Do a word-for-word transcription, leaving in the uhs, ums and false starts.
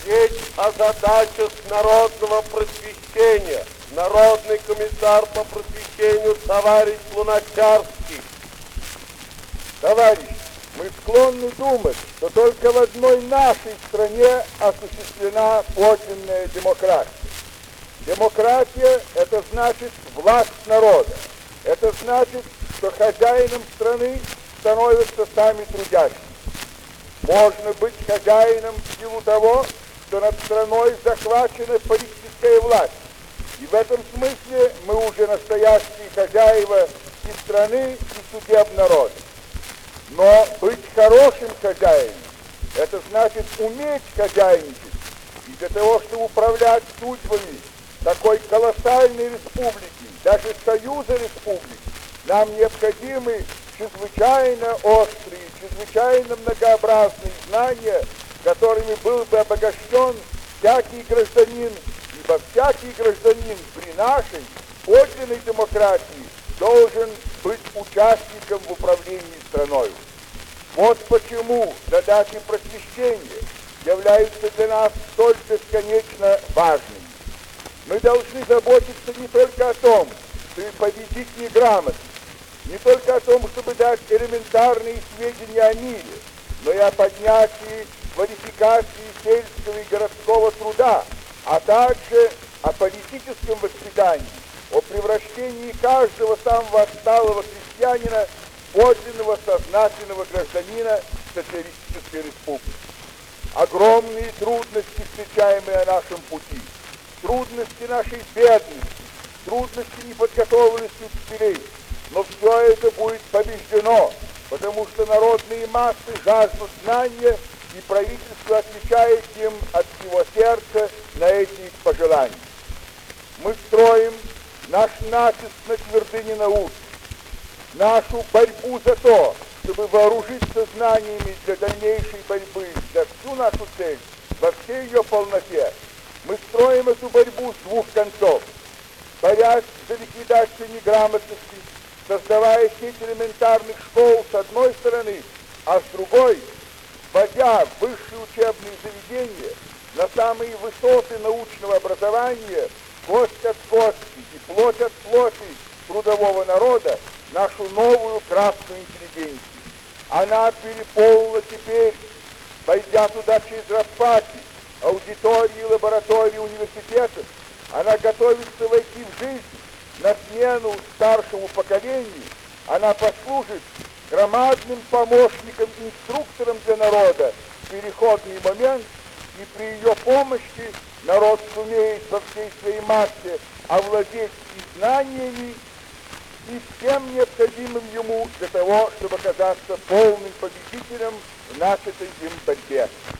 Речь о задачах народного просвещения. Народный комиссар по просвещению товарищ Луначарский. Товарищ, мы склонны думать, что только в одной нашей стране осуществлена подлинная демократия. Демократия – это значит власть народа. Это значит, что хозяином страны становятся сами трудящиеся. Можно быть хозяином в силу того, что над страной захвачена политическая власть. И в этом смысле мы уже настоящие хозяева и страны, и судеб народа. Но быть хорошим хозяином – это значит уметь хозяйничать. И для того, чтобы управлять судьбами такой колоссальной республики, даже союза республик, нам необходимы чрезвычайно острые, чрезвычайно многообразные знания, которыми был бы обогащен всякий гражданин, ибо всякий гражданин при нашей подлинной демократии должен быть участником в управлении страной. Вот почему задачи просвещения являются для нас столь бесконечно важными. Мы должны заботиться не только о том, чтобы победить неграмотность, не только о том, чтобы дать элементарные сведения о мире, но и о поднятии, квалификации сельского и городского труда, а также о политическом воспитании, о превращении каждого самого отсталого крестьянина в подлинного сознательного гражданина социалистической республики. Огромные трудности, встречаемые на нашем пути, трудности нашей бедности, трудности неподготовленности учителей, но все это будет побеждено, потому что народные массы жаждут знания, и правительство отвечает им от всего сердца на эти их пожелания. Мы строим наш натиск на твердыне науки, нашу борьбу за то, чтобы вооружиться знаниями для дальнейшей борьбы, за всю нашу цель, во всей ее полноте. Мы строим эту борьбу с двух концов, борясь за ликвидацию неграмотности, создавая сеть элементарных школ с одной стороны, а с другой, вводя высшие учебные заведения на самые высоты научного образования, кость от кости и плоть от плоти трудового народа, нашу новую красную интеллигенцию. Она переполнила теперь, войдя туда через распати, аудитории, лаборатории университетов, она готовится войти в жизнь на смену старшему поколению, она послужит громадным помощником, инструктором для народа в переходный момент, и при ее помощи народ сумеет во всей своей массе овладеть и знаниями, и всем необходимым ему для того, чтобы оказаться полным победителем в начатой им борьбе.